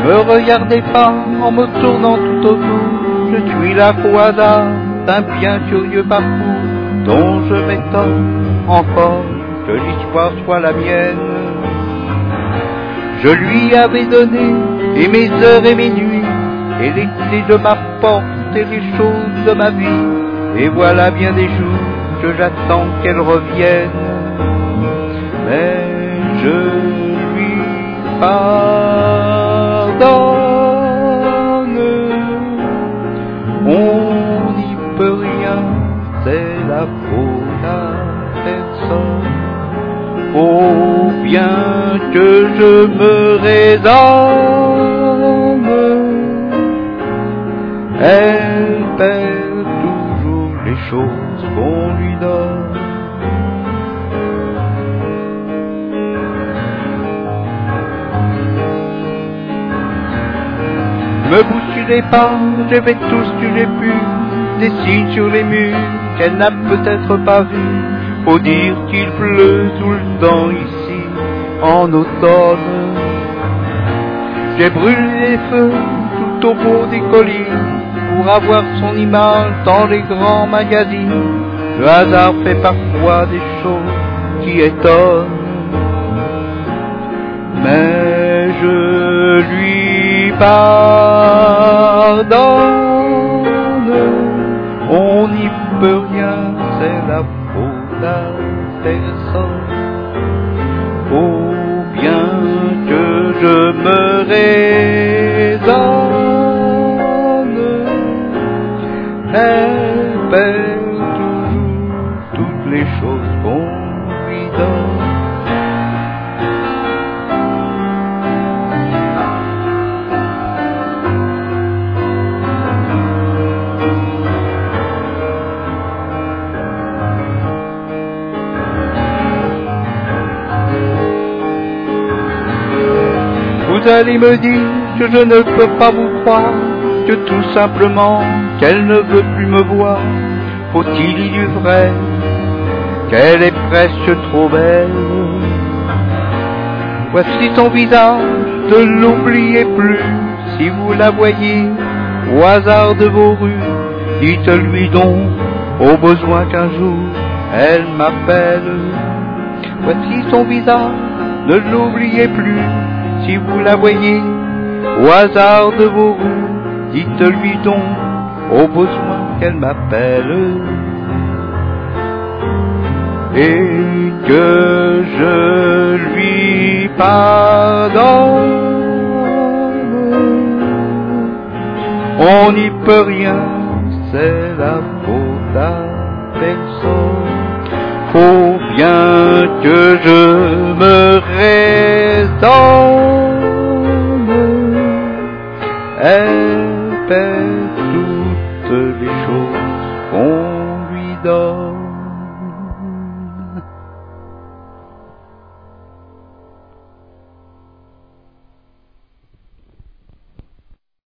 Me regardez pas en me tournant tout autour, je suis là qu'au hasard d'un bien curieux parcours dont je m'étonne encore que l'histoire soit la mienne. Je lui avais donné et mes heures et mes nuits, et les clés de ma porte et les choses de ma vie, et voilà bien des jours que j'attends qu'elle revienne. Mais je lui pardonne, on n'y peut rien, c'est la faute à personne. Oh bien que je me résorme, elle perd toujours les choses qu'on lui donne. Me bousculez pas, je vais tout ce que j'ai pu, des signes sur les murs qu'elle n'a peut-être pas vus. Faut dire qu'il pleut tout le temps ici, en automne. J'ai brûlé les feux tout au bout des collines, pour avoir son image dans les grands magazines. Le hasard fait parfois des choses qui étonnent, mais je lui pardonne, on n'y peut rien, c'est la faute à personne. Oh bien que je me raisonne, elle perd toujours toutes les choses qu'on lui donne. Vous allez me dire que je ne peux pas vous croire, que tout simplement qu'elle ne veut plus me voir. Faut-il y du vrai, qu'elle est presque trop belle. Voici son visage, ne l'oubliez plus. Si vous la voyez au hasard de vos rues, dites-lui donc au besoin qu'un jour elle m'appelle. Voici son visage, ne l'oubliez plus. Si vous la voyez au hasard de vos rues, dites-lui donc au besoin qu'elle m'appelle. Et que je lui pardonne, on n'y peut rien, c'est la faute à personne. Faut bien que je me raisonne, elle perd toutes les choses qu'on lui donne.